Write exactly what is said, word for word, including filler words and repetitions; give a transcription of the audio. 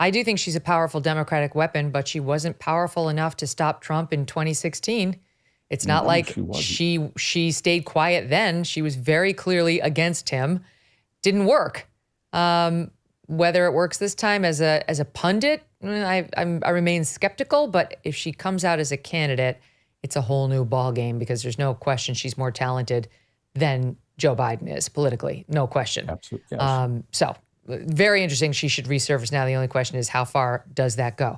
I do think she's a powerful Democratic weapon, but she wasn't powerful enough to stop Trump in twenty sixteen. It's not No, like she wasn't. she she stayed quiet then. She was very clearly against him. Didn't work. Um, whether it works this time as a as a pundit, I I'm, I remain skeptical. But if she comes out as a candidate, it's a whole new ballgame because there's no question she's more talented than Joe Biden is politically. No question. Absolutely. Yes. Um, so very interesting. She should resurface now. The only question is how far does that go?